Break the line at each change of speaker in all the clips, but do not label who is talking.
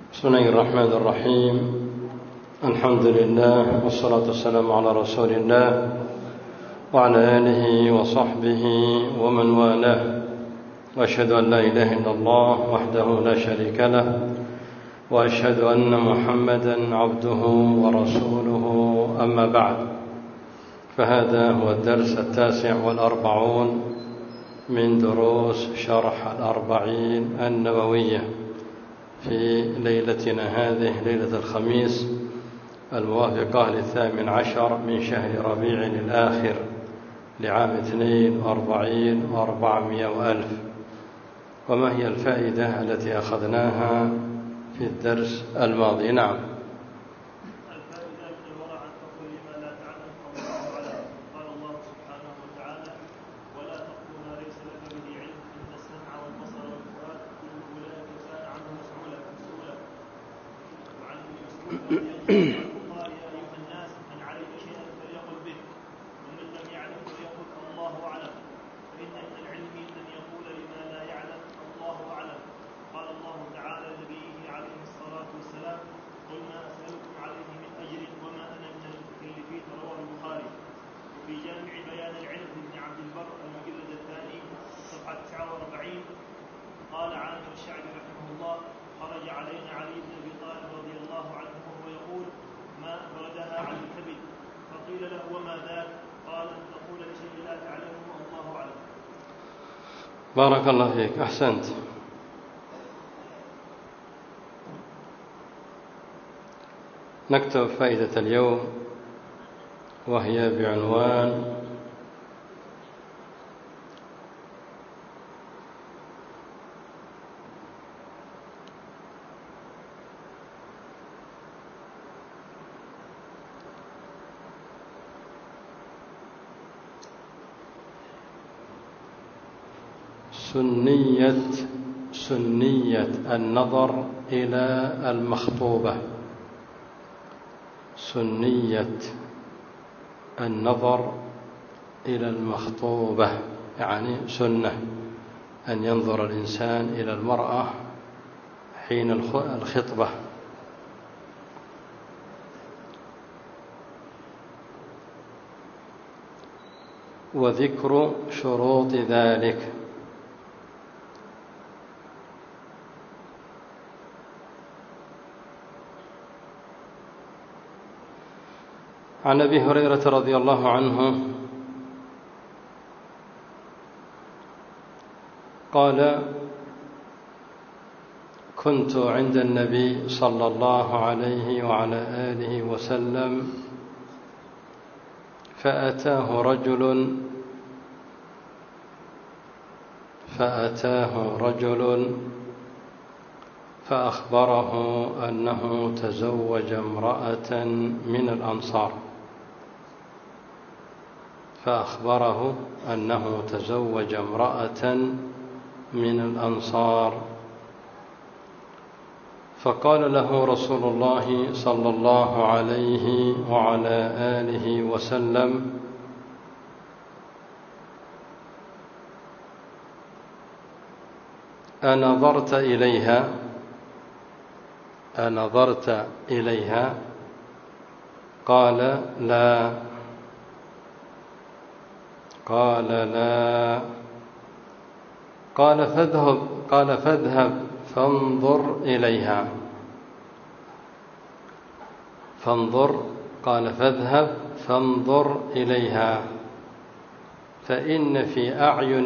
بسم الله الرحمن الرحيم. الحمد لله والصلاة والسلام على رسول الله وعلى آله وصحبه ومن والاه، وأشهد أن لا إله إلا الله وحده لا شريك له، وأشهد أن محمدا عبده ورسوله. أما بعد، فهذا هو الدرس 49 من دروس شرح 40 النووية في ليلتنا هذه، ليلة الخميس الموافقة 18 من شهر ربيع الآخر لعام 42 و400 وألف. وما هي الفائدة التي أخذناها في الدرس الماضي؟ نعم. بارك الله فيك، أحسنت. نكتب فائدة اليوم، وهي بعنوان سنية النظر إلى المخطوبة. سنية النظر إلى المخطوبة، يعني سنة أن ينظر الإنسان إلى المرأة حين الخطبة. وذكر شروط ذلك. عن أبي هريرة رضي الله عنه قال: كنت عند النبي صلى الله عليه وعلى آله وسلم فأتاه رجل فأخبره أنه تزوج امرأة من الأنصار. فقال له رسول الله صلى الله عليه وعلى آله وسلم: أنظرت إليها؟ قال: لا. قال: فاذهب فانظر إليها. قال: فاذهب فانظر إليها، فإن في أعين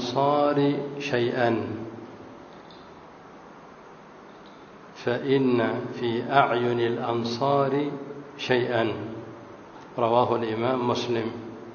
الأنصار شيئا. رواه الإمام مسلم.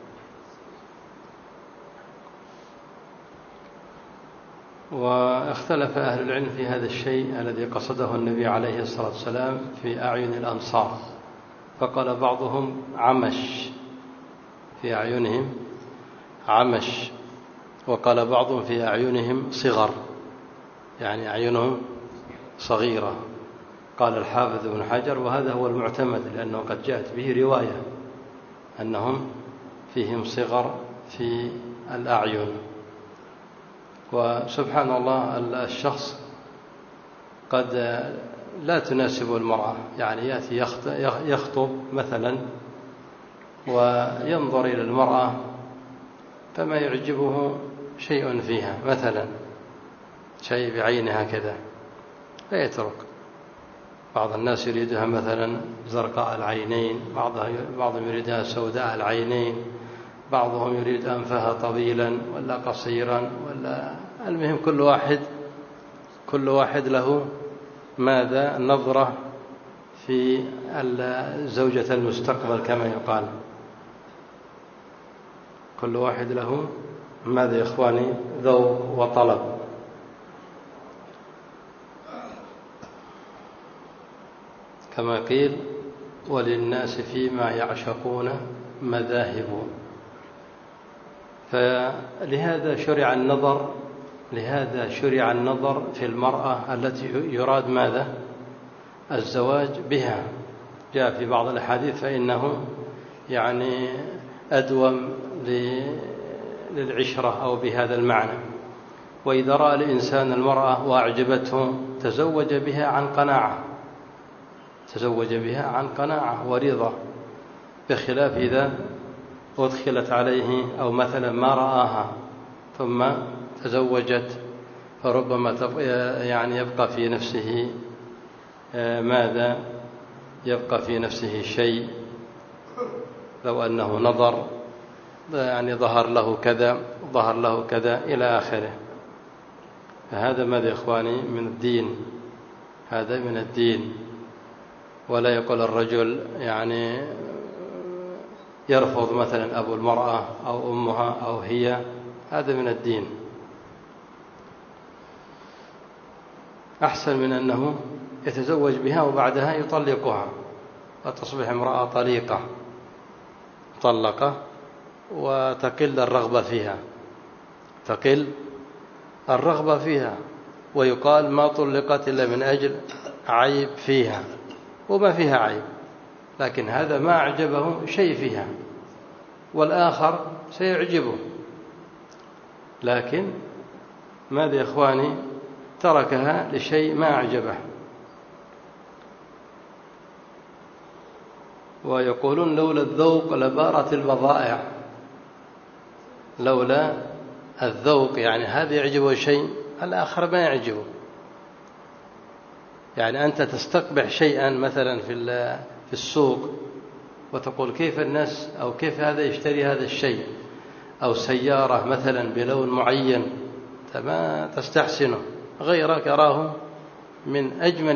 واختلف أهل العلم في هذا الشيء الذي قصده النبي عليه الصلاة والسلام في أعين الأنصار. فقال بعضهم عمش، في أعينهم عمش، وقال بعضهم في أعينهم صغر، يعني أعينهم صغيرة. قال الحافظ ابن حجر: وهذا هو المعتمد، لأنه قد جاءت به رواية أنهم فيهم صغر في الأعين. وسبحان الله، الشخص قد لا تناسب المرأة، يعني يأتي يخطب مثلا وينظر إلى المرأة فما يعجبه شيء فيها، مثلا شيء بعينها كذا فيترك. بعض الناس يريدها مثلا زرقاء العينين، بعضهم يريدها سوداء العينين، بعضهم يريد أنفها طويلا ولا قصيرا، ولا المهم كل واحد له ماذا نظرة في زوجة المستقبل كما يقال. كل واحد له ماذا يا إخواني ذوق وطلب. كما قيل وللناس فيما يعشقون مذاهب. فلهذا شرع النظر في المرأة التي يراد ماذا الزواج بها. جاء في بعض الأحاديث فإنه يعني أدوم للعشرة أو بهذا المعنى. وإذا رأى الإنسان المرأة وأعجبته تزوج بها عن قناعة ورضا، بخلاف إذا أدخلت عليه أو مثلا ما رآها ثم تزوجت، فربما يعني يبقى في نفسه ماذا يبقى في نفسه شيء، لو أنه نظر يعني ظهر له كذا إلى آخره. فهذا ماذا يا إخواني من الدين، هذا من الدين. ولا يقول الرجل يعني يرفض مثلا أبو المرأة أو أمها أو هي، هذا من الدين. أحسن من أنه يتزوج بها وبعدها يطلقها وتصبح امرأة طلقة وتقل الرغبة فيها، ويقال ما طلقت إلا من أجل عيب فيها، وما فيها عيب، لكن هذا ما أعجبه شيء فيها والآخر سيعجبه، لكن ماذا يا إخواني تركها لشيء ما أعجبه. ويقولون لولا الذوق لبارت البضائع. لولا الذوق يعني هذا يعجبه شيء الآخر ما يعجبه. يعني أنت تستقبح شيئا مثلا في السوق وتقول كيف الناس أو كيف هذا يشتري هذا الشيء، أو سيارة مثلا بلون معين ما تستحسنه، غيرك يراه من أجمل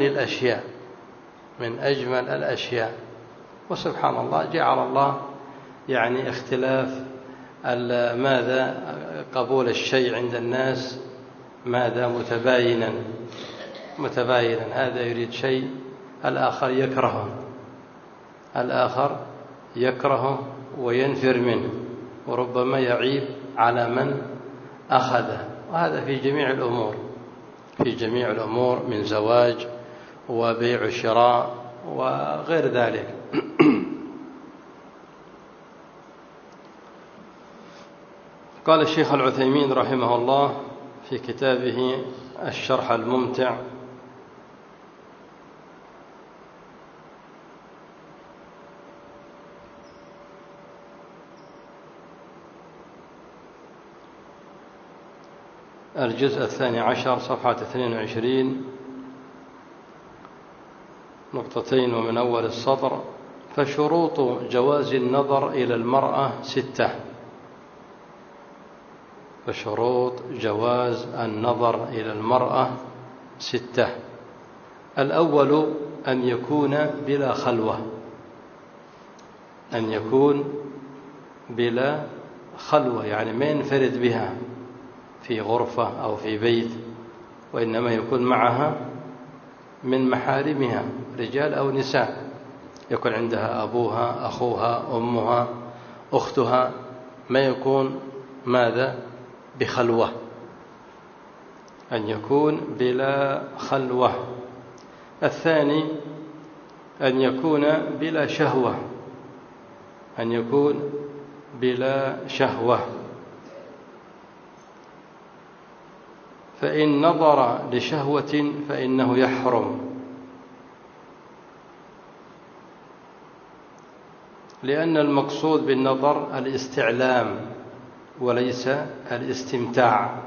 الأشياء. وسبحان الله جعل الله يعني اختلاف ماذا قبول الشيء عند الناس ماذا متباينا. هذا يريد شيء الآخر يكرهه وينفر منه، وربما يعيب على من أخذه. وهذا في جميع الأمور من زواج وبيع وشراء وغير ذلك. قال الشيخ العثيمين رحمه الله في كتابه الشرح الممتع: الجزء 12 صفحة 22 نقطتين ومن أول السطر: فشروط جواز النظر إلى المرأة 6. فشروط جواز النظر إلى المرأة 6. الأول أن يكون بلا خلوة، يعني ما ينفرد بها في غرفة أو في بيت، وإنما يكون معها من محارمها رجال أو نساء، يكون عندها أبوها أخوها أمها أختها، ما يكون ماذا بخلوة، أن يكون بلا خلوة. الثاني أن يكون بلا شهوة. فإن نظر لشهوة فإنه يحرم، لأن المقصود بالنظر الاستعلام وليس الاستمتاع،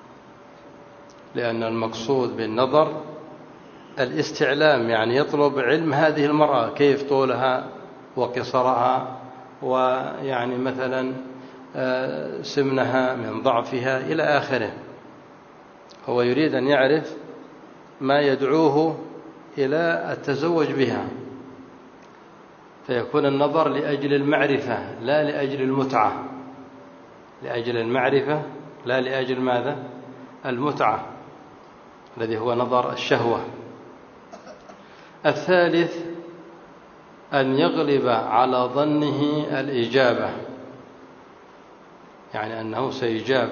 لأن المقصود بالنظر الاستعلام، يعني يطلب علم هذه المرأة كيف طولها وقصرها، ويعني مثلا سمنها من ضعفها إلى آخره. هو يريد أن يعرف ما يدعوه إلى التزوج بها، فيكون النظر لأجل المعرفة لا لأجل المتعة، لأجل المعرفة لا لأجل ماذا؟ المتعة، الذي هو نظر الشهوة. الثالث أن يغلب على ظنه الإجابة، يعني أنه سيجاب،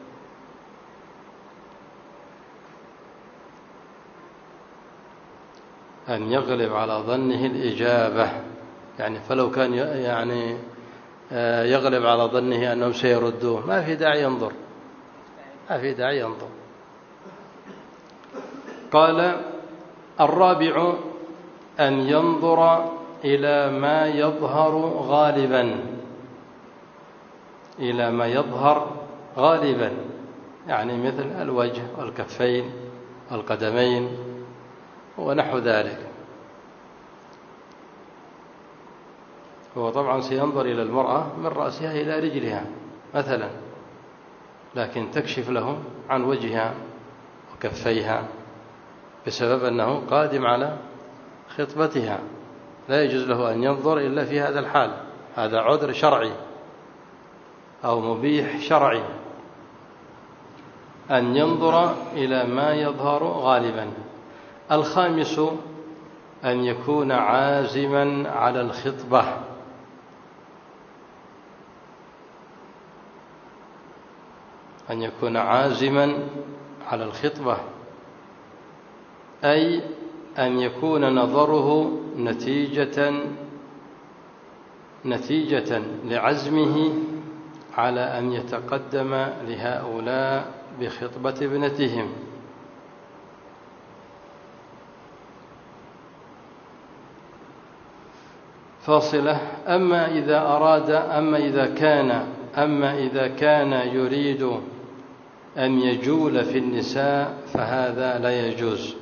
أن يغلب على ظنه الإجابة، يعني فلو كان يعني يغلب على ظنه أنهم سيردوه ما في داعي ينظر، ما في داعي ينظر. قال: الرابع أن ينظر إلى ما يظهر غالبا، إلى ما يظهر غالبا، يعني مثل الوجه والكفين والقدمين ونحو ذلك. هو طبعا سينظر إلى المرأة من رأسها إلى رجلها مثلا، لكن تكشف له عن وجهها وكفيها بسبب أنه قادم على خطبتها، لا يجوز له أن ينظر إلا في هذا الحال، هذا عذر شرعي أو مبيح شرعي، أن ينظر إلى ما يظهر غالبا. الخامس أن يكون عازما على الخطبة، أن يكون عازما على الخطبة، أي أن يكون نظره نتيجة لعزمه على أن يتقدم لهؤلاء بخطبة ابنتهم. فاصلة: أما إذا كان يريد أن يجول في النساء فهذا لا يجوز،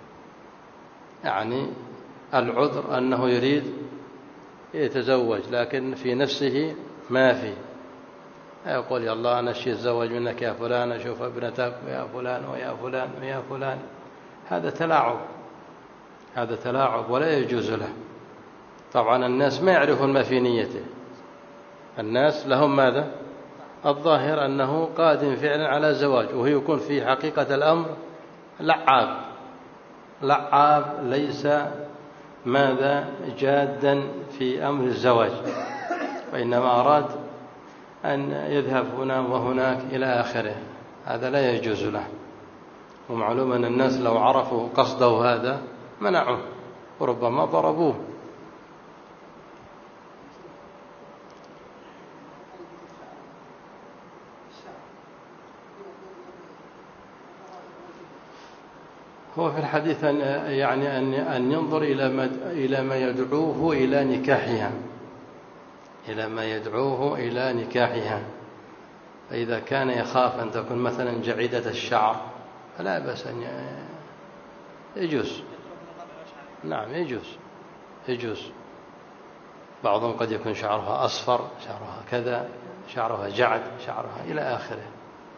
يعني العذر أنه يريد يتزوج لكن في نفسه ما في، يقول يا الله أنا أشي أتزوج منك يا فلان، أشوف ابنتك ويا فلان ويا فلان ويا فلان، هذا تلاعب ولا يجوز له. طبعا الناس ما يعرفون ما في نيته، الناس لهم ماذا؟ الظاهر أنه قادم فعلا على زواج، وهو يكون في حقيقة الأمر لعاب ليس ماذا جادا في أمر الزواج، وإنما أراد أن يذهب هنا وهناك إلى آخره، هذا لا يجوز له. ومعلوم أن الناس لو عرفوا قصده هذا منعوه وربما ضربوه. هو في الحديث يعني أن ينظر إلى ما يدعوه إلى نكاحها، إلى ما يدعوه إلى نكاحها. فإذا كان يخاف أن تكون مثلا جعيدة الشعر فلا بأس أن يجوز، نعم يجوز. بعضهم قد يكون شعرها أصفر، شعرها كذا، شعرها جعد، شعرها إلى آخره.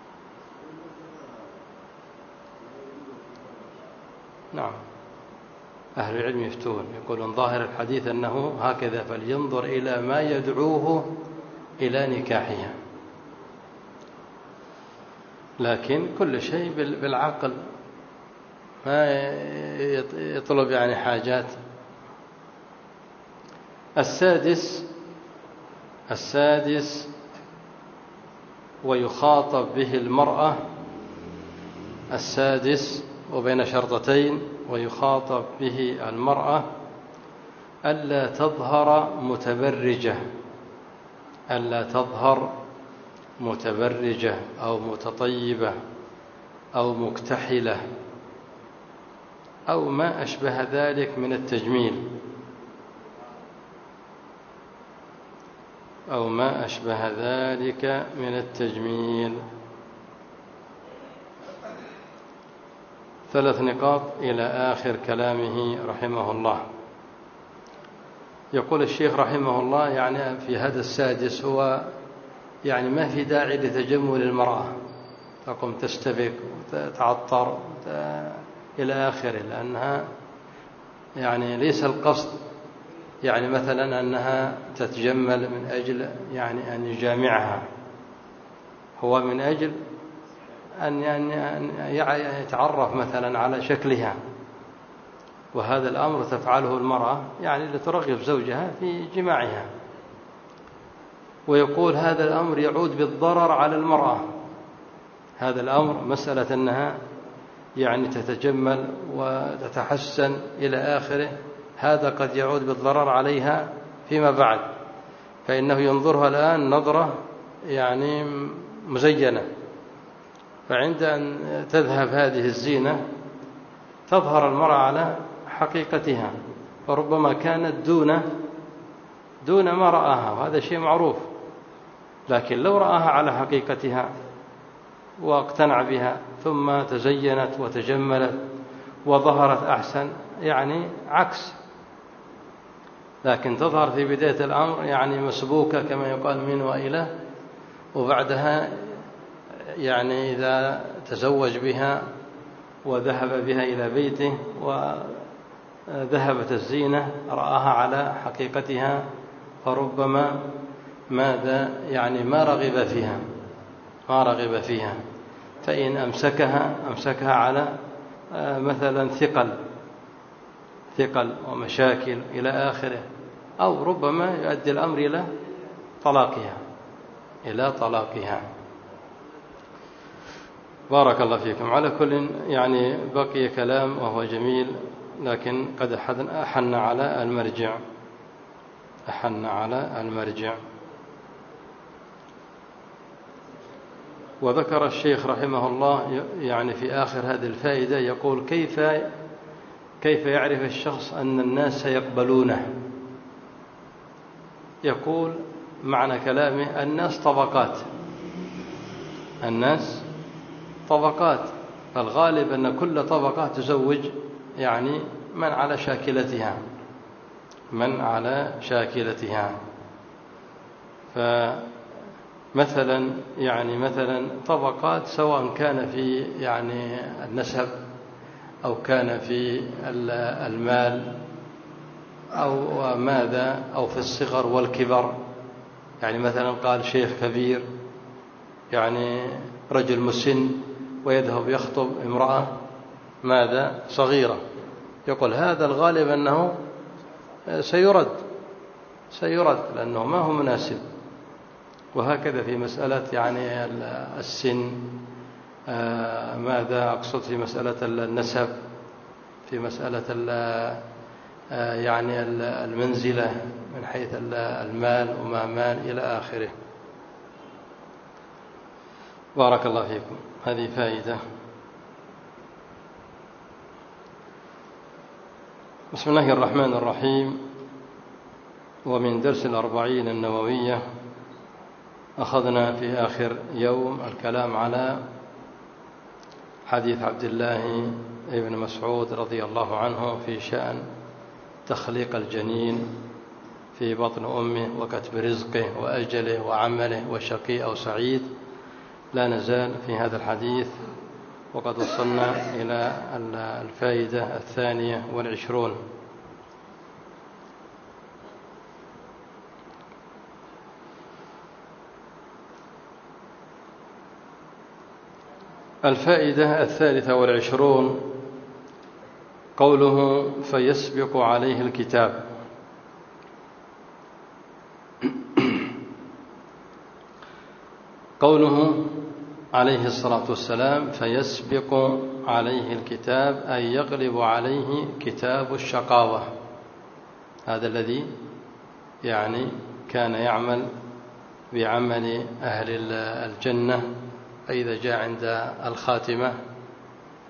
نعم، أهل العلم يفتون يقولون ظاهر الحديث أنه هكذا، فلينظر إلى ما يدعوه إلى نكاحها، لكن كل شيء بالعقل، ما يطلب يعني حاجات. السادس ويخاطب به المرأة، السادس وبين شرطتين ويخاطب به المرأة: ألا تظهر متبرجة أو متطيبة، أو مكتحلة أو ما أشبه ذلك من التجميل، أو ما أشبه ذلك من التجميل. 3 نقاط إلى آخر كلامه رحمه الله. يقول الشيخ رحمه الله يعني في هذا السادس هو يعني ما في داعي لتجمل المرأة، تقوم تستبق وتعطر إلى آخره، لأنها يعني ليس القصد يعني مثلا أنها تتجمل من أجل يعني أن يجامعها، هو من أجل أن يتعرف مثلا على شكلها، وهذا الأمر تفعله المرأة يعني لترغب زوجها في جماعها. ويقول هذا الأمر يعود بالضرر على المرأة، هذا الأمر مسألة أنها يعني تتجمل وتتحسن إلى آخره، هذا قد يعود بالضرر عليها فيما بعد، فإنه ينظرها الآن نظرة يعني مزينة، فعند أن تذهب هذه الزينة تظهر المرأة على حقيقتها، فربما كانت دون ما رآها، وهذا شيء معروف. لكن لو رآها على حقيقتها واقتنع بها ثم تزينت وتجملت وظهرت أحسن، يعني عكس، لكن تظهر في بداية الأمر يعني مسبوكة كما يقال من وإلى، وبعدها يعني إذا تزوج بها وذهب بها إلى بيته وذهبت الزينة رآها على حقيقتها، فربما ماذا يعني ما رغب فيها، فإن أمسكها على مثلا ثقل ومشاكل إلى آخره، أو ربما يؤدي الأمر إلى طلاقها. بارك الله فيكم. على كل يعني بقي كلام وهو جميل، لكن قد أحن على المرجع. وذكر الشيخ رحمه الله يعني في آخر هذه الفائدة، يقول كيف يعرف الشخص أن الناس سيقبلونه؟ يقول معنى كلامه الناس طبقات، فالغالب أن كل طبقة تزوج يعني من على شاكلتها. فمثلا يعني مثلا طبقات سواء كان في يعني النسب أو كان في المال أو ماذا أو في الصغر والكبر، يعني مثلا قال شيخ كبير يعني رجل مسن ويذهب يخطب امرأة ماذا صغيرة، يقول هذا الغالب أنه سيرد لأنه ما هو مناسب. وهكذا في مسألة يعني السن، ماذا أقصد في مسألة النسب، في مسألة يعني المنزلة من حيث المال وما مال إلى آخره. بارك الله فيكم. هذه فائدة. بسم الله الرحمن الرحيم. ومن درس 40 النووية أخذنا في آخر يوم الكلام على حديث عبد الله بن مسعود رضي الله عنه في شأن تخليق الجنين في بطن أمه وكتب رزقه وأجله وعمله وشقي أو سعيد. لا نزال في هذا الحديث، وقد وصلنا إلى الفائدة 22. الفائدة 23 قوله فيسبق عليه الكتاب. قوله عليه الصلاة والسلام فيسبق عليه الكتاب أي يغلب عليه كتاب الشقاوة، هذا الذي يعني كان يعمل بعمل أهل الجنة، فإذا جاء عند الخاتمة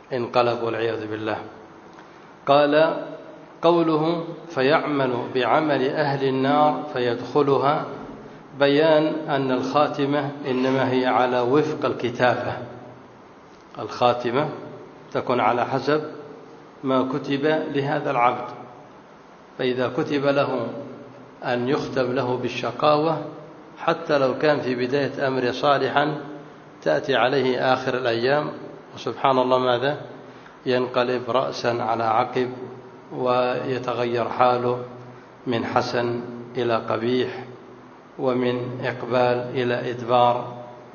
انقلب والعياذ بالله. قال قوله فيعمل بعمل أهل النار فيدخلها بيان أن الخاتمة إنما هي على وفق الكتابة. الخاتمة تكون على حسب ما كتب لهذا العبد، فإذا كتب له أن يختم له بالشقاوة حتى لو كان في بداية أمر صالحا تأتي عليه آخر الأيام وسبحان الله ماذا ينقلب رأسا على عقب ويتغير حاله من حسن إلى قبيح ومن إقبال إلى إدبار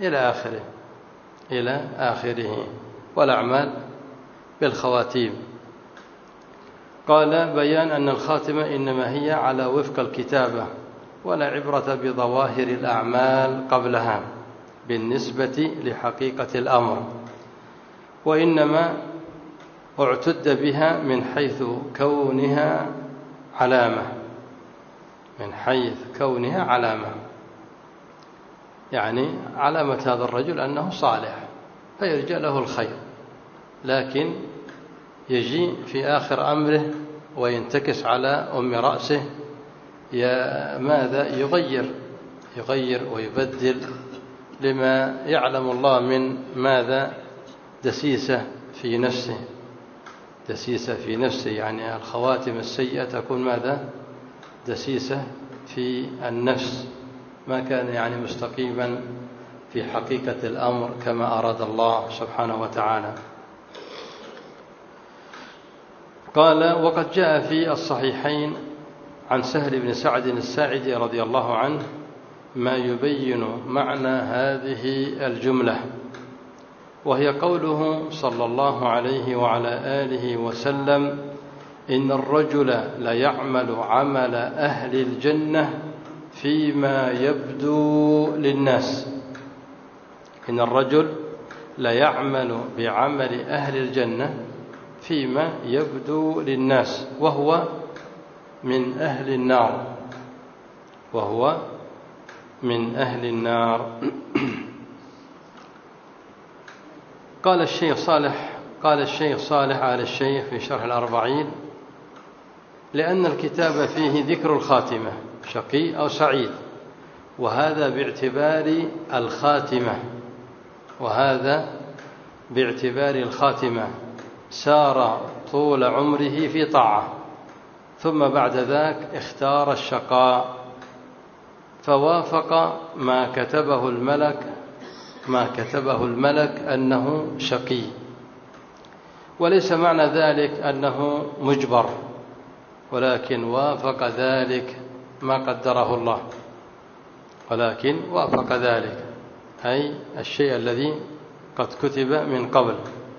إلى آخره والأعمال بالخواتيم. قال بيان أن الخاتمة إنما هي على وفق الكتابة ولا عبرة بظواهر الأعمال قبلها بالنسبة لحقيقة الأمر، وإنما اعتد بها من حيث كونها علامة، يعني علامة هذا الرجل أنه صالح فيرجى له الخير، لكن يجي في آخر أمره وينتكس على أم رأسه ماذا يغير ويبدل لما يعلم الله من ماذا دسيسة في نفسه، يعني الخواتم السيئة تكون ماذا دسيسة في النفس، ما كان يعني مستقيما في حقيقة الأمر كما أراد الله سبحانه وتعالى. قال وقد جاء في الصحيحين عن سهل بن سعد الساعدي رضي الله عنه ما يبين معنى هذه الجملة، وهي قوله صلى الله عليه وعلى آله وسلم إن الرجل ليعمل عمل أهل الجنة فيما يبدو للناس. إن الرجل ليعمل بعمل أهل الجنة فيما يبدو للناس وهو من أهل النار. قال الشيخ صالح آل الشيخ في شرح الأربعين لأن الكتاب فيه ذكر الخاتمة شقي أو سعيد، وهذا باعتبار الخاتمة سار طول عمره في طاعة ثم بعد ذاك اختار الشقاء فوافق ما كتبه الملك أنه شقي، وليس معنى ذلك أنه مجبر، ولكن وافق ذلك ما قدره الله، ولكن وافق ذلك أي الشيء الذي قد كتب من قبل.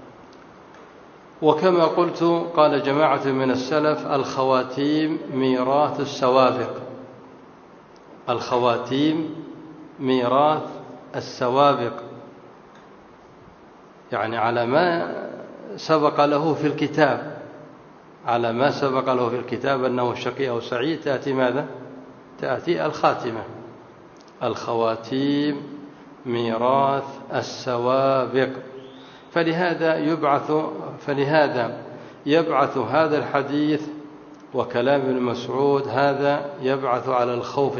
وكما قلت قال جماعة من السلف الخواتيم ميراث السوابق، يعني على ما سبق له في الكتاب أنه شقي أو سعيد تأتي ماذا؟ تأتي الخاتمة. الخواتيم ميراث السوابق، فلهذا يبعث هذا الحديث وكلام ابن مسعود هذا يبعث على الخوف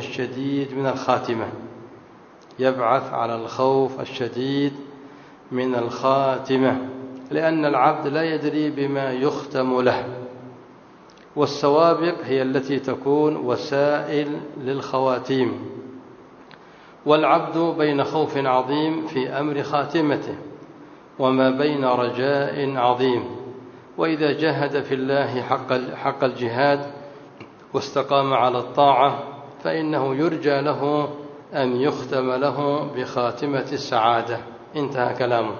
الشديد من الخاتمة، لأن العبد لا يدري بما يختم له، والسوابق هي التي تكون وسائل للخواتيم، والعبد بين خوف عظيم في أمر خاتمته وما بين رجاء عظيم، وإذا جاهد في الله حق الجهاد واستقام على الطاعة فإنه يرجى له أن يختم له بخاتمة السعادة. انتهى كلامه.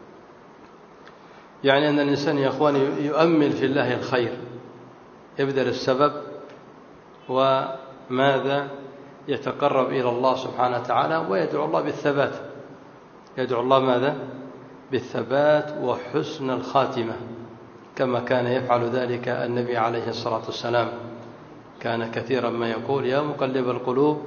يعني أن الإنسان يا أخواني يؤمل في الله الخير، يبذل السبب وماذا يتقرب إلى الله سبحانه وتعالى ويدعو الله بالثبات، يدعو الله ماذا؟ بالثبات وحسن الخاتمة، كما كان يفعل ذلك النبي عليه الصلاة والسلام، كان كثيرا ما يقول يا مقلب القلوب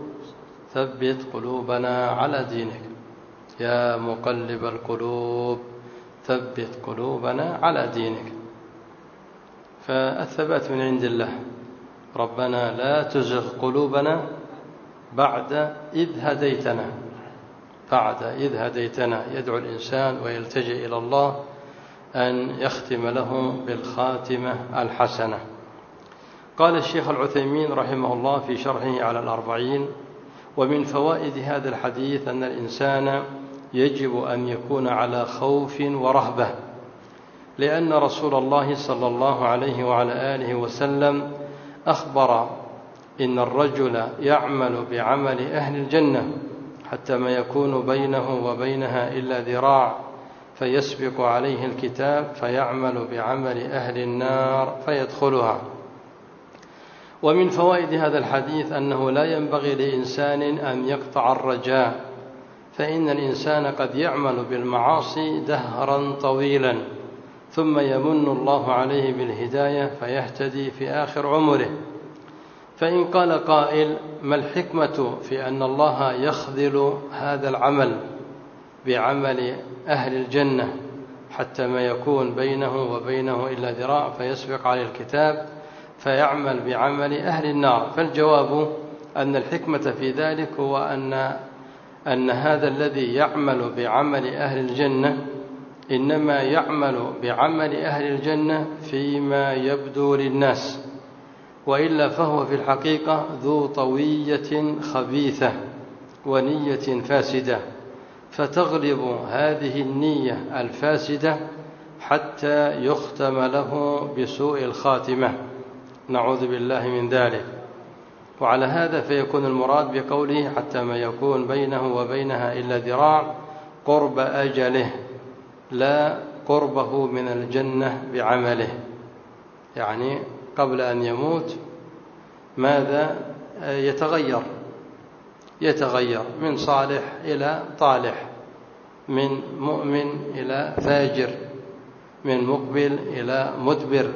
ثبت قلوبنا على دينك، يا مقلب القلوب ثبت قلوبنا على دينك. فالثبات من عند الله. ربنا لا تزغ قلوبنا بعد إذ هديتنا. بعد إذ هديتنا يدعو الإنسان ويلتجئ إلى الله أن يختم له بالخاتمة الحسنة. قال الشيخ العثيمين رحمه الله في شرحه على الأربعين: ومن فوائد هذا الحديث أن الإنسان يجب أن يكون على خوف ورهبة، لأن رسول الله صلى الله عليه وعلى آله وسلم أخبر إن الرجل يعمل بعمل أهل الجنة حتى ما يكون بينه وبينها إلا ذراع فيسبق عليه الكتاب فيعمل بعمل أهل النار فيدخلها. ومن فوائد هذا الحديث أنه لا ينبغي لإنسان أن يقطع الرجاء، فإن الإنسان قد يعمل بالمعاصي دهرا طويلا ثم يمن الله عليه بالهداية فيهتدي في آخر عمره. فإن قال قائل: ما الحكمة في أن الله يخذل هذا العمل بعمل أهل الجنة حتى ما يكون بينه وبينه إلا ذراع فيسبق عليه الكتاب فيعمل بعمل أهل النار؟ فالجواب أن الحكمة في ذلك هو أن هذا الذي يعمل بعمل أهل الجنة إنما يعمل بعمل أهل الجنة فيما يبدو للناس، وإلا فهو في الحقيقة ذو طوية خبيثة ونية فاسدة، فتغلب هذه النية الفاسدة حتى يختم له بسوء الخاتمة، نعوذ بالله من ذلك. وعلى هذا فيكون المراد بقوله حتى ما يكون بينه وبينها إلا ذراع قرب أجله، لا قربه من الجنة بعمله، يعني قبل أن يموت ماذا يتغير من صالح إلى طالح، من مؤمن إلى فاجر، من مقبل إلى مدبر،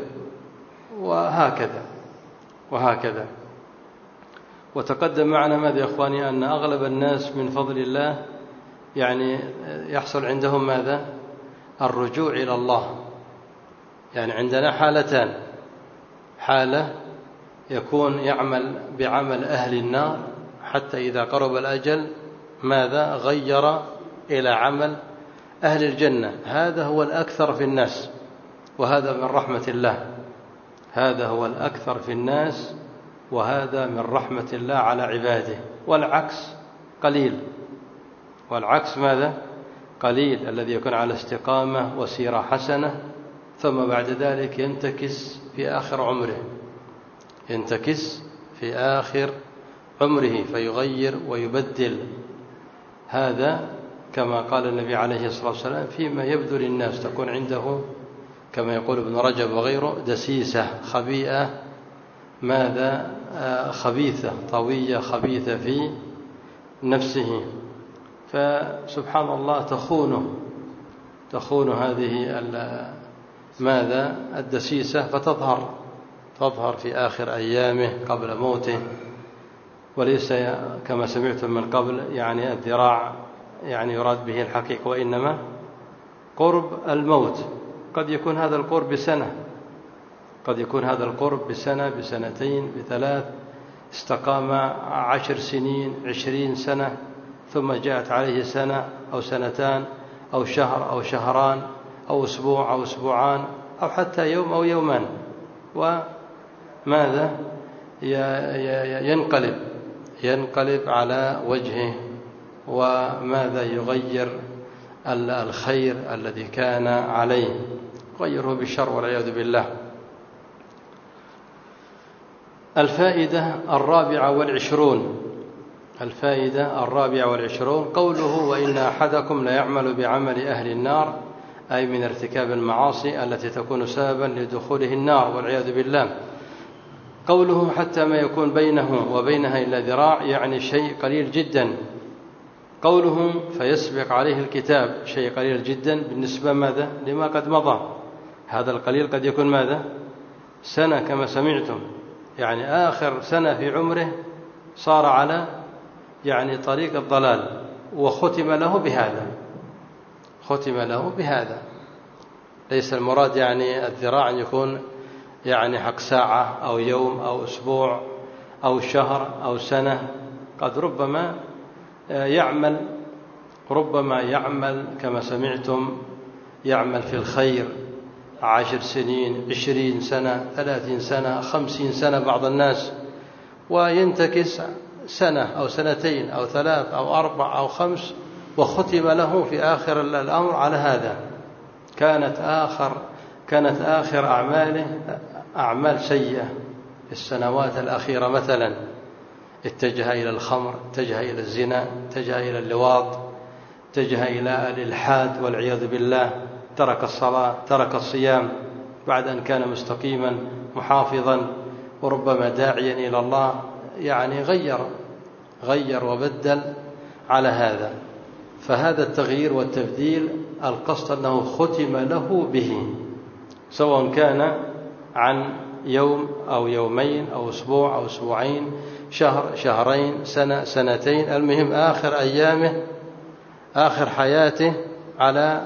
وهكذا. وتقدم معنا ماذا يا إخواني؟ أن أغلب الناس من فضل الله يعني يحصل عندهم ماذا؟ الرجوع إلى الله. يعني عندنا حالتان: حالة يكون يعمل بعمل أهل النار حتى إذا قرب الأجل ماذا؟ غير إلى عمل أهل الجنة. هذا هو الأكثر في الناس، وهذا من رحمة الله. هذا هو الأكثر في الناس، وهذا من رحمة الله على عباده. والعكس قليل. والعكس ماذا؟ قليل، الذي يكون على استقامة وسيرة حسنة ثم بعد ذلك ينتكس في آخر عمره فيغير ويبدل. هذا كما قال النبي عليه الصلاة والسلام فيما يبدو للناس، تكون عنده كما يقول ابن رجب وغيره دسيسة خبيئة ماذا؟ خبيثة طوية خبيثة في نفسه، فسبحان الله تخون هذه ماذا؟ الدسيسة، فتظهر في آخر أيامه قبل موته. وليس كما سمعتم من قبل يعني الذراع يعني يراد به الحقيقة، وإنما قرب الموت. قد يكون هذا القرب بسنة، قد يكون هذا القرب بسنة، بسنتين، بثلاث، استقام 10 سنين، 20 سنة، ثم جاءت عليه سنة أو سنتان أو شهر أو شهران أو أسبوع أو أسبوعان أو حتى يوم أو يومان، وماذا؟ ينقلب على وجهه، وماذا؟ يغير الخير الذي كان عليه، غيره بالشر والعياذ بالله. الفائدة 24 قوله: وإن أحدكم ليعمل بعمل أهل النار، أي من ارتكاب المعاصي التي تكون سببا لدخوله النار والعياذ بالله. قوله حتى ما يكون بينه وبينها إلا ذراع، يعني شيء قليل جدا. قوله فيسبق عليه الكتاب، شيء قليل جدا بالنسبة ماذا؟ لما قد مضى. هذا القليل قد يكون ماذا؟ سنة كما سمعتم، يعني آخر سنة في عمره صار على يعني طريق الضلال، وختم له بهذا. ليس المراد يعني الذراع أن يكون يعني حق ساعة أو يوم أو أسبوع أو شهر أو سنة، قد ربما يعمل كما سمعتم يعمل في الخير 10 سنين 20 سنة 30 سنة 50 سنة بعض الناس، وينتكس سنة أو سنتين أو 3 أو 4 أو 5 وختم له في آخر الأمر على هذا. كانت آخر أعماله أعمال سيئة في السنوات الأخيرة، مثلا اتجه إلى الخمر، اتجه إلى الزنا، اتجه إلى اللواط، اتجه إلى الإلحاد والعياذ بالله، ترك الصلاة، ترك الصيام بعد أن كان مستقيما محافظا وربما داعيا إلى الله، يعني غير وبدل على هذا. فهذا التغيير والتبديل القصد أنه ختم له به، سواء كان عن يوم أو يومين أو أسبوع أو أسبوعين، شهر شهرين، سنة سنتين، المهم آخر أيامه آخر حياته على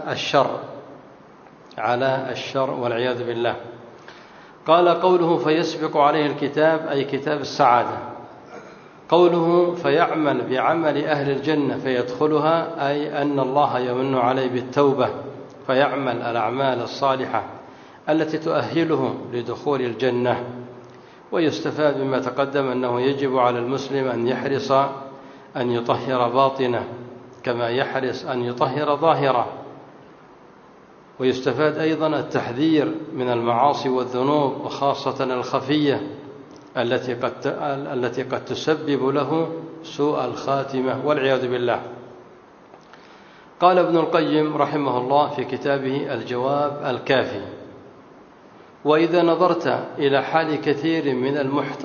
الشر والعياذ بالله. قال قوله فيسبق عليه الكتاب أي كتاب السعادة. قوله فيعمل بعمل أهل الجنة فيدخلها أي أن الله يمن عليه بالتوبة فيعمل الأعمال الصالحة التي تؤهله لدخول الجنة. ويستفاد مما تقدم أنه يجب على المسلم أن يحرص أن يطهر باطنه كما يحرص أن يطهر ظاهره. ويستفاد أيضا التحذير من المعاصي والذنوب وخاصة الخفية التي قد تسبب له سوء الخاتمة والعياذ بالله. قال ابن القيم رحمه الله في كتابه الجواب الكافي: وإذا نظرت إلى حال كثير من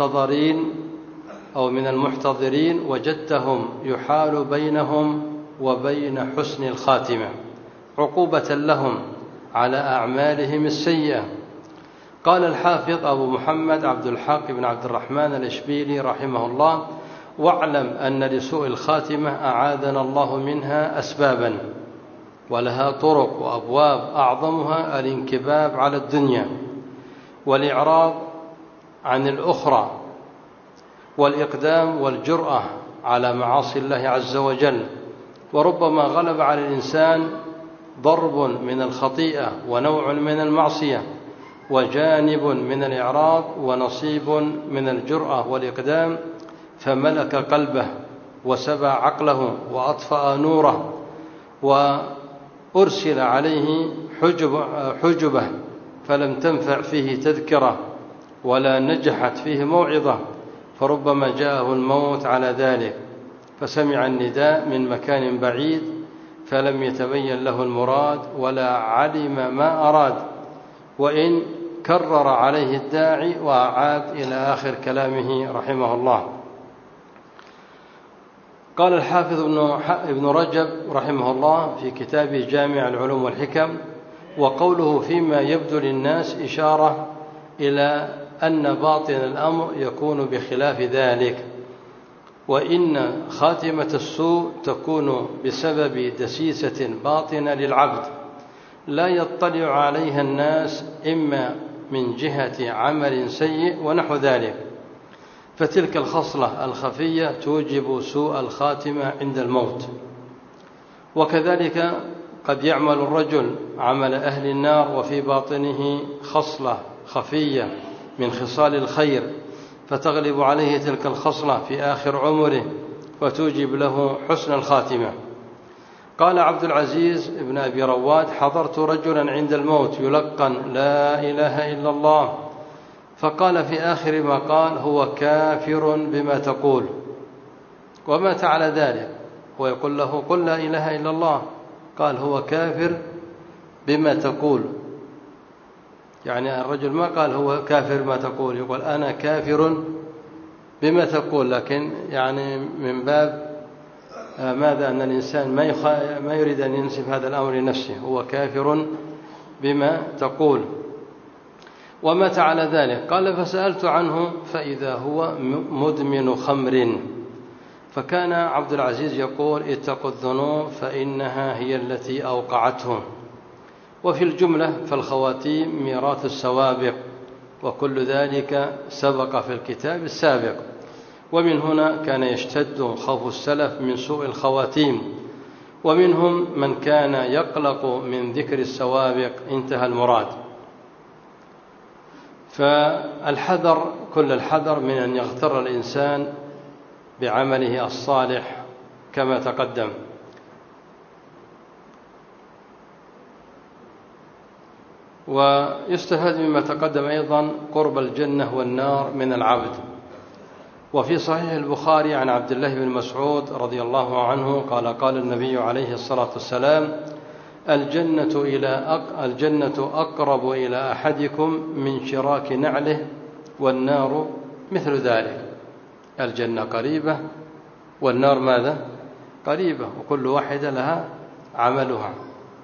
المحتضرين وجدتهم يحال بينهم وبين حسن الخاتمة عقوبة لهم على أعمالهم السيئة. قال الحافظ أبو محمد عبد الحق بن عبد الرحمن الإشبيلي رحمه الله: واعلم أن لسوء الخاتمة أعاذنا الله منها أسبابا، ولها طرق وأبواب، أعظمها الانكباب على الدنيا والإعراض عن الأخرى والإقدام والجرأة على معاصي الله عز وجل. وربما غلب على الإنسان ضرب من الخطيئة ونوع من المعصية وجانب من الإعراض ونصيب من الجرأة والإقدام، فملك قلبه وسبى عقله وأطفأ نوره وأرسل عليه حجبه، فلم تنفع فيه تذكرة ولا نجحت فيه موعظة، فربما جاءه الموت على ذلك، فسمع النداء من مكان بعيد فلم يتبين له المراد ولا علم ما أراد، وإن كرر عليه الداعي وأعاد إلى آخر كلامه رحمه الله. قال الحافظ ابن رجب رحمه الله في كتابه جامع العلوم والحكم: وقوله فيما يبدو للناس إشارة إلى أن باطن الأمر يكون بخلاف ذلك، وإن خاتمة السوء تكون بسبب دسيسة باطنة للعبد لا يطلع عليها الناس، إما من جهة عمل سيء ونحو ذلك، فتلك الخصلة الخفية توجب سوء الخاتمة عند الموت. وكذلك قد يعمل الرجل عمل أهل النار وفي باطنه خصلة خفية من خصال الخير، فتغلب عليه تلك الخصلة في آخر عمره وتوجب له حسن الخاتمة. قال عبد العزيز بن أبي رواد: حضرت رجلا عند الموت يلقن لا إله إلا الله، فقال في آخر ما قال: هو كافر بما تقول. ومات على ذلك ويقول له: قل لا إله إلا الله، قال: هو كافر بما تقول. يعني الرجل ما قال هو كافر ما تقول، يقول أنا كافر بما تقول، لكن يعني من باب ماذا؟ أن الإنسان ما يريد أن ينسب هذا الأمر لنفسه، هو كافر بما تقول. ومات على ذلك. قال: فسألت عنه فإذا هو مدمن خمر. فكان عبد العزيز يقول: اتقوا الذنوب فإنها هي التي أوقعتهم. وفي الجملة فالخواتيم ميراث السوابق، وكل ذلك سبق في الكتاب السابق. ومن هنا كان يشتد خوف السلف من سوء الخواتيم، ومنهم من كان يقلق من ذكر السوابق. انتهى المراد. فالحذر كل الحذر من أن يغتر الإنسان بعمله الصالح كما تقدم. ويستفاد مما تقدم أيضا قرب الجنة والنار من العبد. وفي صحيح البخاري عن عبد الله بن مسعود رضي الله عنه قال قال النبي عليه الصلاة والسلام: الجنة أقرب إلى أحدكم من شراك نعله، والنار مثل ذلك. الجنة قريبة والنار ماذا؟ قريبة، وكل واحدة لها عملها.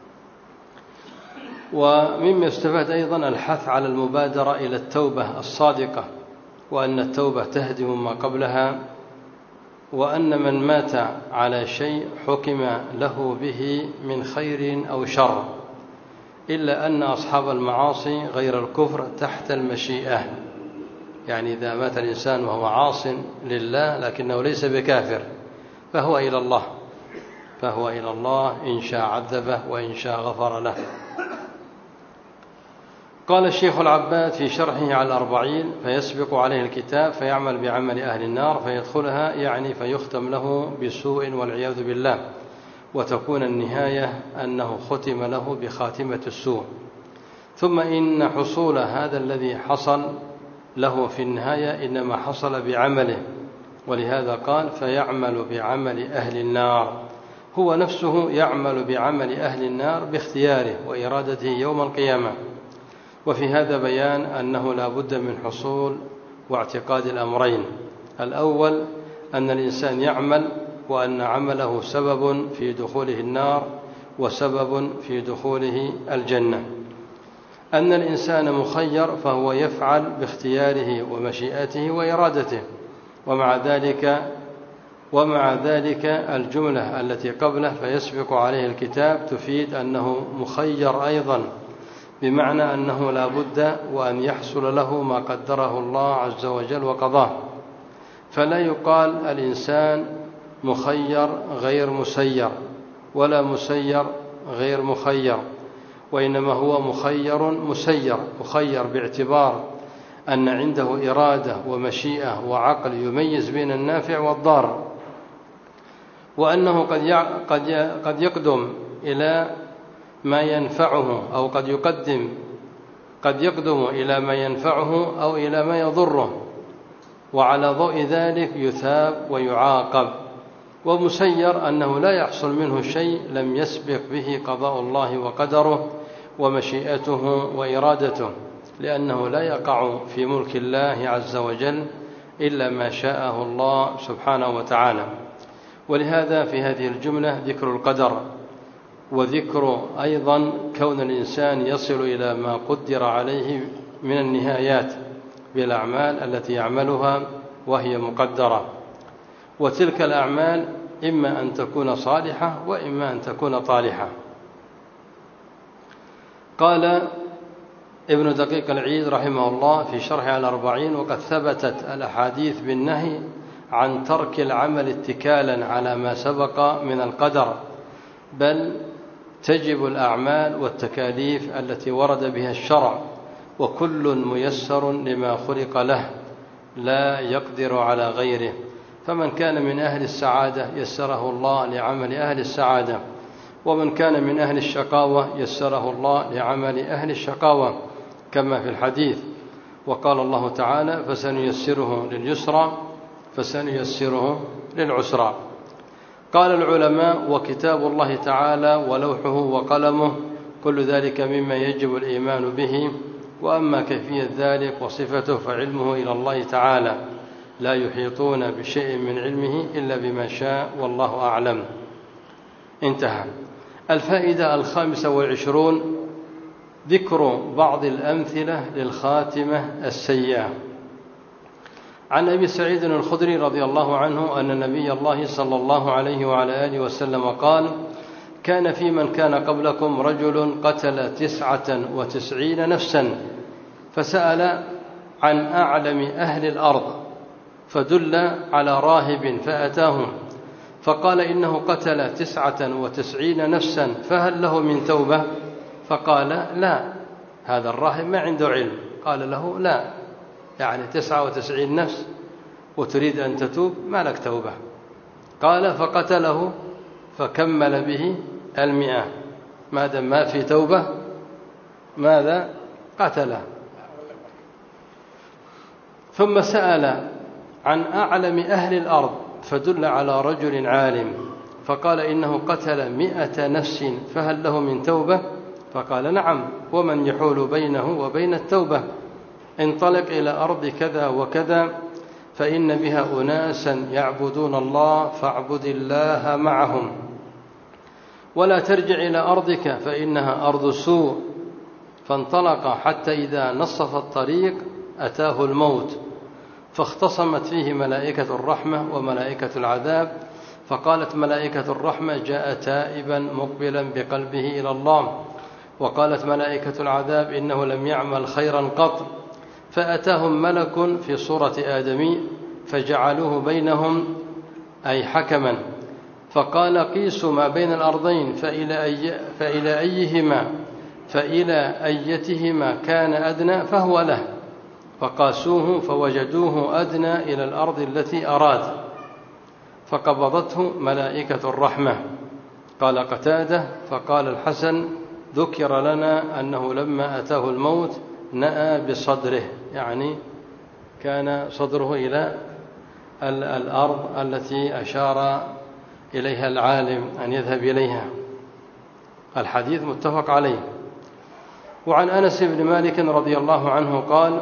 ومما يستفاد أيضا الحث على المبادرة إلى التوبة الصادقة، وأن التوبة تهدم ما قبلها، وأن من مات على شيء حكم له به من خير أو شر، إلا أن أصحاب المعاصي غير الكفر تحت المشيئة. يعني إذا مات الإنسان وهو عاص لله لكنه ليس بكافر فهو إلى الله إن شاء عذبه وإن شاء غفر له. قال الشيخ العباد في شرحه على 40: فيسبق عليه الكتاب فيعمل بعمل أهل النار فيدخلها، يعني فيختم له بسوء والعياذ بالله، وتكون النهاية أنه ختم له بخاتمة السوء. ثم إن حصول هذا الذي حصل له في النهاية إنما حصل بعمله، ولهذا قال: فيعمل بعمل أهل النار. هو نفسه يعمل بعمل أهل النار باختياره وإرادته يوم القيامة. وفي هذا بيان أنه لا بد من حصول واعتقاد الأمرين: الأول أن الإنسان يعمل، وأن عمله سبب في دخوله النار وسبب في دخوله الجنة. أن الإنسان مخير فهو يفعل باختياره ومشيئته وإرادته. ومع ذلك الجملة التي قبله فيسبق عليه الكتاب تفيد أنه مخير أيضا، بمعنى أنه لا بد وأن يحصل له ما قدره الله عز وجل وقضاه. فلا يقال الإنسان مخير غير مسير، ولا مسير غير مخير، وإنما هو مخير مسير، مخير باعتبار أن عنده إرادة ومشيئة وعقل يميز بين النافع والضار، وأنه قد يقدم إلى ما ينفعه، أو قد يقدم إلى ما ينفعه أو إلى ما يضره، وعلى ضوء ذلك يثاب ويعاقب. ومسير أنه لا يحصل منه شيء لم يسبق به قضاء الله وقدره ومشيئته وإرادته، لأنه لا يقع في ملك الله عز وجل إلا ما شاءه الله سبحانه وتعالى. ولهذا في هذه الجملة ذكر القدر، وذكر أيضا كون الإنسان يصل إلى ما قدر عليه من النهايات بالأعمال التي يعملها وهي مقدرة. وتلك الأعمال إما أن تكون صالحة وإما أن تكون طالحة. قال ابن دقيق العيد رحمه الله في شرحه على 40: وقد ثبتت الأحاديث بالنهي عن ترك العمل اتكالا على ما سبق من القدر، بل تجب الأعمال والتكاليف التي ورد بها الشرع، وكل ميسر لما خلق له لا يقدر على غيره. فمن كان من أهل السعادة يسره الله لعمل أهل السعادة، ومن كان من أهل الشقاوة يسره الله لعمل أهل الشقاوة، كما في الحديث. وقال الله تعالى: فسنيسره لليسرى فسنيسره للعسرى. قال العلماء: وكتاب الله تعالى ولوحه وقلمه كل ذلك مما يجب الإيمان به، وأما كيفية ذلك وصفته فعلمه إلى الله تعالى، لا يحيطون بشيء من علمه إلا بما شاء، والله أعلم. انتهى. الفائدة 25: ذكر بعض الأمثلة للخاتمة السيئة. عن أبي سعيد الخدري رضي الله عنه أن نبي الله صلى الله عليه وعلى آله وسلم قال: كان في من كان قبلكم رجل قتل 99 نفسا فسأل عن أعلم أهل الأرض فدل على راهب فأتاهم فقال إنه قتل 99 نفسا فهل له من توبة؟ فقال لا. هذا الراهب ما عنده علم، قال له لا، يعني 99 نفس وتريد أن تتوب ما لك توبة. قال فقتله فكمل به 100 ما دام ما في توبة ماذا؟ قتله. ثم سأل عن أعلم أهل الأرض فدل على رجل عالم فقال إنه قتل 100 نفس فهل له من توبة؟ فقال نعم، ومن يحول بينه وبين التوبة؟ انطلق إلى أرض كذا وكذا فإن بها أناسا يعبدون الله فاعبد الله معهم، ولا ترجع إلى أرضك فإنها أرض سوء. فانطلق حتى إذا نصف الطريق أتاه الموت فاختصمت فيه ملائكة الرحمة وملائكة العذاب، فقالت ملائكة الرحمة جاء تائبا مقبلا بقلبه إلى الله، وقالت ملائكة العذاب إنه لم يعمل خيرا قط. فأتاهم ملك في صورة آدمي فجعلوه بينهم أي حكما، فقال قيسوا ما بين الأرضين فإلى أيتهما كان أدنى فهو له، فقاسوه فوجدوه أدنى إلى الأرض التي أراد، فقبضته ملائكة الرحمة. قال قتادة فقال الحسن ذكر لنا أنه لما أتاه الموت نأى بصدره، يعني كان صدره إلى الأرض التي أشار إليها العالم أن يذهب إليها. الحديث متفق عليه. وعن أنس بن مالك رضي الله عنه قال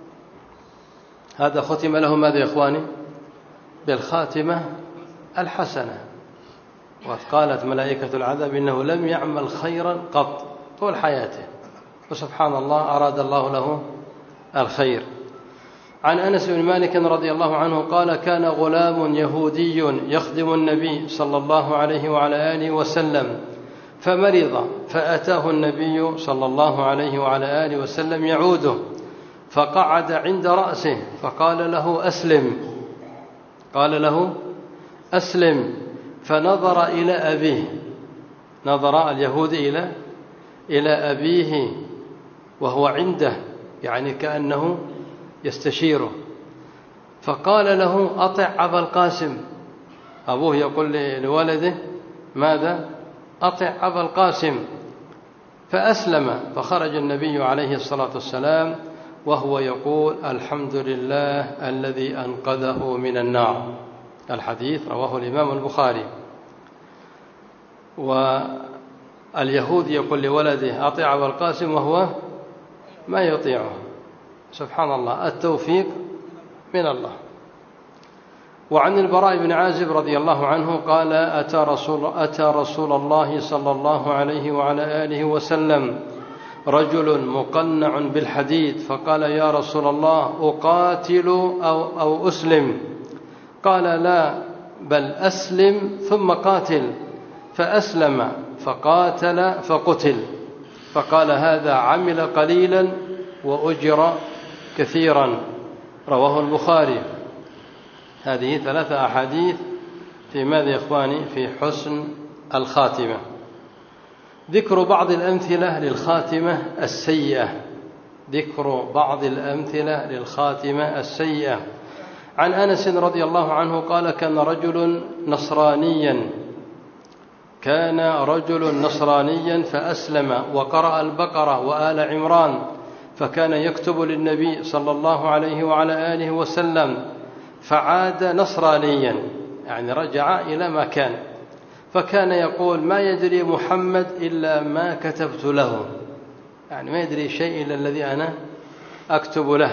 هذا ختم له ماذا يا إخواني؟ بالخاتمة الحسنة. وقالت ملائكة العذاب إنه لم يعمل خيرا قط طول حياته، وسبحان الله أراد الله له الخير. عن أنس بن مالك رضي الله عنه قال كان غلام يهودي يخدم النبي صلى الله عليه وعلى آله وسلم فمرض، فأتاه النبي صلى الله عليه وعلى آله وسلم يعوده، فقعد عند رأسه فقال له أسلم، قال له أسلم، فنظر إلى أبيه، نظر اليهود إلى أبيه وهو عنده، يعني كأنه يستشيره، فقال له أطع أبا القاسم. أبوه يقول لولده ماذا؟ أطع أبا القاسم. فأسلم، فخرج النبي عليه الصلاة والسلام وهو يقول الحمد لله الذي أنقذه من النار. الحديث رواه الإمام البخاري. واليهود يقول لولده أطع أبا القاسم وهو ما يطيعه. سبحان الله، التوفيق من الله. وعن البراء بن عازب رضي الله عنه قال أتى رسول الله صلى الله عليه وعلى آله وسلم رجل مقنع بالحديد فقال يا رسول الله أقاتل أو أسلم؟ قال لا، بل أسلم ثم قاتل. فأسلم فقاتل فقتل، فقال هذا عمل قليلا وأجر كثيرا. رواه البخاري. هذه 3 أحاديث في ماذا يا إخواني؟ في حسن الخاتمة. ذكر بعض الأمثلة للخاتمة السيئة. ذكر بعض الأمثلة للخاتمة السيئة. عن أنس رضي الله عنه قال كان رجل نصرانيا فأسلم وقرأ البقرة وآل عمران، فكان يكتب للنبي صلى الله عليه وعلى آله وسلم، فعاد نصرانيا، يعني رجع إلى ما كان، فكان يقول ما يدري محمد إلا ما كتبت له، يعني ما يدري شيء إلا الذي أنا أكتب له.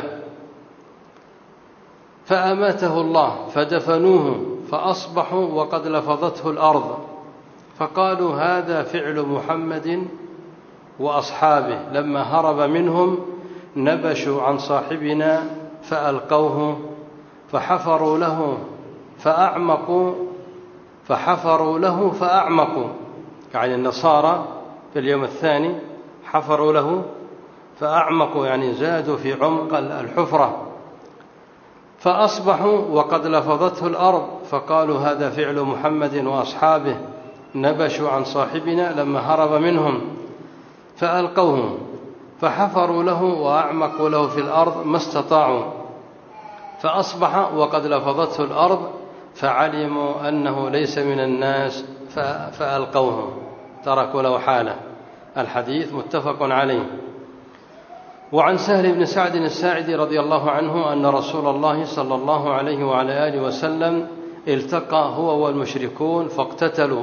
فأماته الله فدفنوه فأصبحوا وقد لفظته الأرض، فقالوا هذا فعل محمد وأصحابه، لما هرب منهم نبشوا عن صاحبنا فألقوه فحفروا له فأعمقوا يعني النصارى في اليوم الثاني حفروا له فأعمقوا، يعني زادوا في عمق الحفرة، فأصبحوا وقد لفظته الأرض، فقالوا هذا فعل محمد وأصحابه، نبشوا عن صاحبنا لما هرب منهم فألقوه، فحفروا له وأعمقوا له في الأرض ما استطاعوا، فأصبح وقد لفظته الأرض، فعلموا أنه ليس من الناس فألقوه، تركوا له حاله. الحديث متفق عليه. وعن سهل بن سعد الساعدي رضي الله عنه أن رسول الله صلى الله عليه وعلى آله وسلم التقى هو والمشركون فاقتتلوا،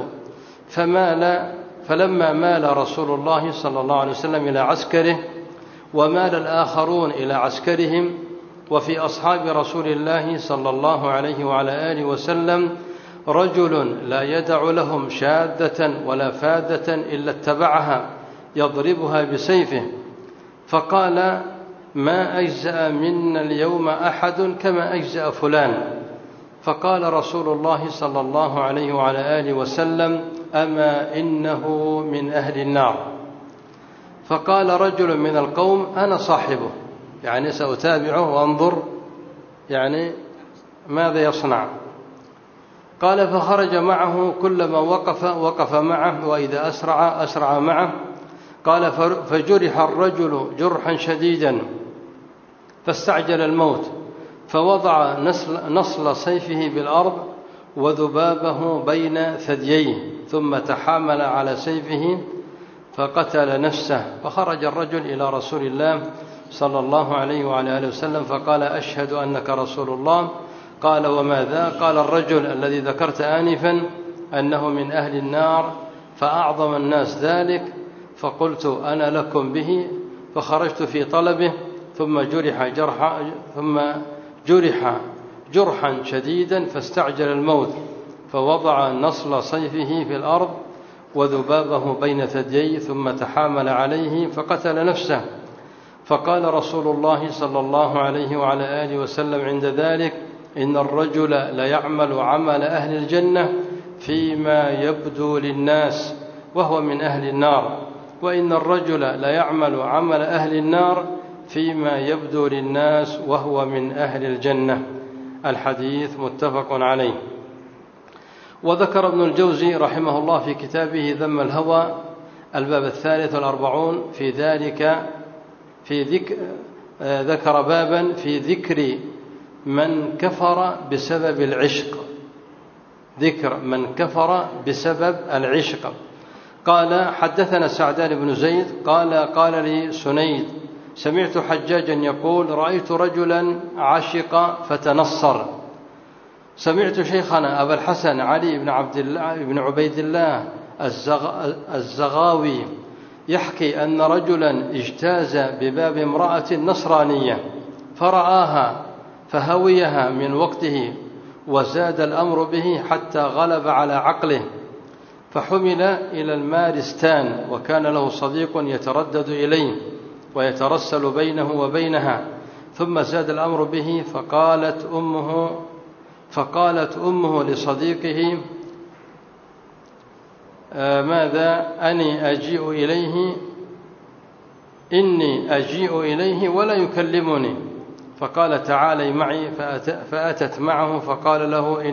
فلما مال رسول الله صلى الله عليه وسلم إلى عسكره ومال الآخرون إلى عسكرهم، وفي أصحاب رسول الله صلى الله عليه وعلى آله وسلم رجل لا يدع لهم شاذة ولا فادة إلا اتبعها يضربها بسيفه، فقال ما أجزأ منا اليوم أحد كما أجزأ فلان، فقال رسول الله صلى الله عليه وعلى آله وسلم أما إنه من أهل النار. فقال رجل من القوم أنا صاحبه، يعني سأتابعه وأنظر يعني ماذا يصنع. قال فخرج معه، كلما وقف معه، وإذا أسرع معه. قال فجرح الرجل جرحا شديدا فاستعجل الموت، فوضع نصل سيفه بالأرض وذبابه بين ثدييه، ثم تحامل على سيفه فقتل نفسه. فخرج الرجل إلى رسول الله صلى الله عليه وعلى آله وسلم فقال أشهد أنك رسول الله. قال وماذا؟ قال الرجل الذي ذكرت آنفا أنه من أهل النار، فأعظم الناس ذلك، فقلت أنا لكم به، فخرجت في طلبه، ثم جرح جرحا شديدا فاستعجل الموت، فوضع نصل سيفه في الأرض وذبابه بين ثدييه، ثم تحامل عليه فقتل نفسه. فقال رسول الله صلى الله عليه وعلى آله وسلم عند ذلك إن الرجل ليعمل عمل أهل الجنة فيما يبدو للناس وهو من أهل النار، وإن الرجل ليعمل عمل أهل النار فيما يبدو للناس وهو من أهل الجنة. الحديث متفق عليه. وذكر ابن الجوزي رحمه الله في كتابه ذم الهوى الباب 43 في ذلك ذكر بابا في ذكر من كفر بسبب العشق، ذكر من كفر بسبب العشق. قال حدثنا سعدان بن زيد قال لي سنيد سمعت حجاجا يقول رأيت رجلا عشق فتنصر. سمعت شيخنا أبا الحسن علي بن عبيد الله الزغاوي يحكي أن رجلا اجتاز بباب امرأة نصرانية فرآها فهويها من وقته، وزاد الأمر به حتى غلب على عقله، فحمل إلى المارستان، وكان له صديق يتردد إليه ويترسل بينه وبينها، ثم زاد الأمر به فقالت أمه لصديقه ماذا إني أجيء إليه ولا يكلمني، فقال تعالي معي، فأتت معه فقال له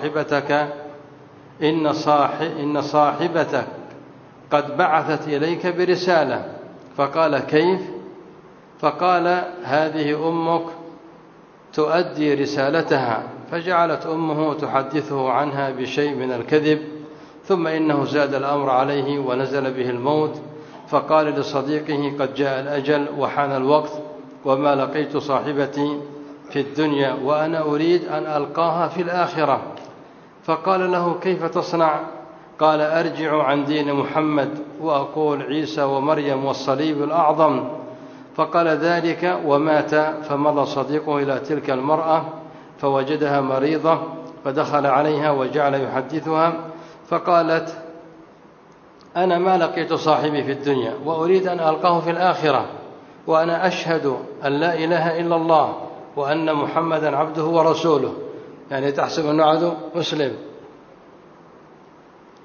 إن صاحبتك قد بعثت إليك برسالة. فقال كيف؟ فقال هذه أمك تؤدي رسالتها. فجعلت أمه تحدثه عنها بشيء من الكذب، ثم إنه زاد الأمر عليه ونزل به الموت، فقال لصديقه قد جاء الأجل وحان الوقت، وما لقيت صاحبتي في الدنيا وأنا أريد أن ألقاها في الآخرة. فقال له كيف تصنع؟ قال أرجع عن دين محمد وأقول عيسى ومريم والصليب الأعظم. فقال ذلك ومات. فمضى صديقه إلى تلك المرأة فوجدها مريضة، فدخل عليها وجعل يحدثها، فقالت أنا ما لقيت صاحبي في الدنيا وأريد أن ألقاه في الآخرة، وأنا أشهد أن لا إله إلا الله وأن محمدا عبده ورسوله. يعني تحسب أنه عدو مسلم.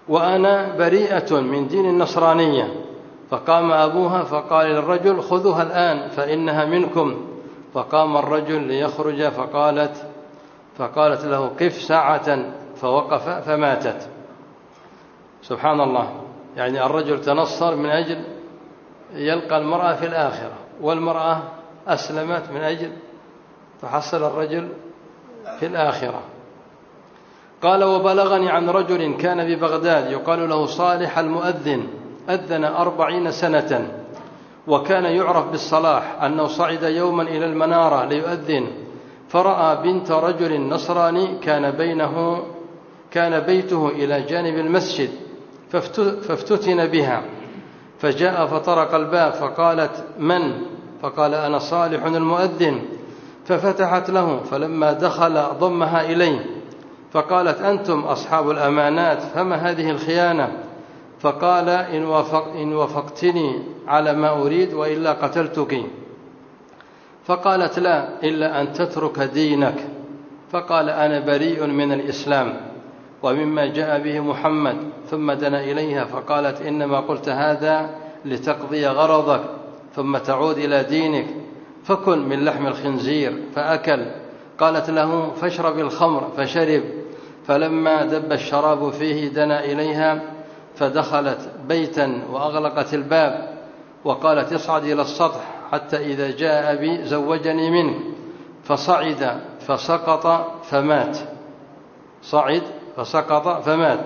وأنا بريئة من دين النصرانية. فقام أبوها فقال للرجل خذوها الآن فإنها منكم. فقام الرجل ليخرج فقالت له قف ساعة، فوقف فماتت. سبحان الله، يعني الرجل تنصر من أجل يلقى المرأة في الآخرة، والمرأة أسلمت من أجل تحصل الرجل في الآخرة. قال وبلغني عن رجل كان ببغداد يقال له صالح المؤذن، أذن 40 سنة، وكان يعرف بالصلاح، أنه صعد يوما إلى المنارة ليؤذن، فرأى بنت رجل نصراني كان بيته إلى جانب المسجد، فافتتن بها، فجاء فطرق الباب، فقالت من؟ فقال أنا صالح المؤذن، ففتحت له، فلما دخل ضمها إليه، فقالت أنتم أصحاب الأمانات، فما هذه الخيانة؟ فقال إن وافقتني على ما أريد وإلا قتلتك. فقالت لا، إلا أن تترك دينك. فقال أنا بريء من الإسلام ومما جاء به محمد. ثم دنا إليها فقالت إنما قلت هذا لتقضي غرضك ثم تعود إلى دينك، فكل من لحم الخنزير، فأكل. قالت له فاشرب الخمر، فشرب. فلما دب الشراب فيه دنا إليها، فدخلت بيتا وأغلقت الباب، وقالت اصعد إلى السطح حتى إذا جاء أبي زوجني منك. فصعد فسقط فمات، صعد فسقط فمات.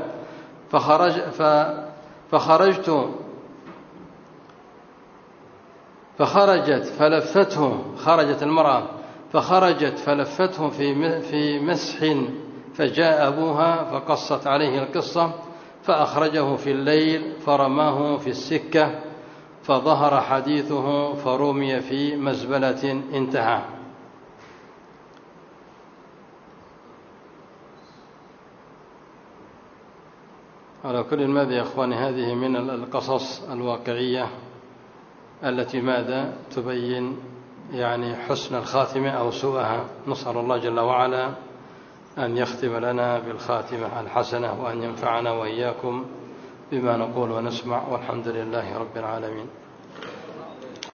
فخرجت فلفته، خرجت المرأة فخرجت فلفته في مسح، فجاء أبوها فقصت عليه القصة، فأخرجه في الليل فرماه في السكة، فظهر حديثه فرمي في مزبلة. انتهى. على كل ماذا يا أخواني، هذه من القصص الواقعية التي ماذا تبين يعني حسن الخاتمة أو سوءها. نسأل الله جل وعلا أن يختم لنا بالخاتمة الحسنة، وأن ينفعنا وإياكم بما نقول ونسمع، والحمد لله رب العالمين.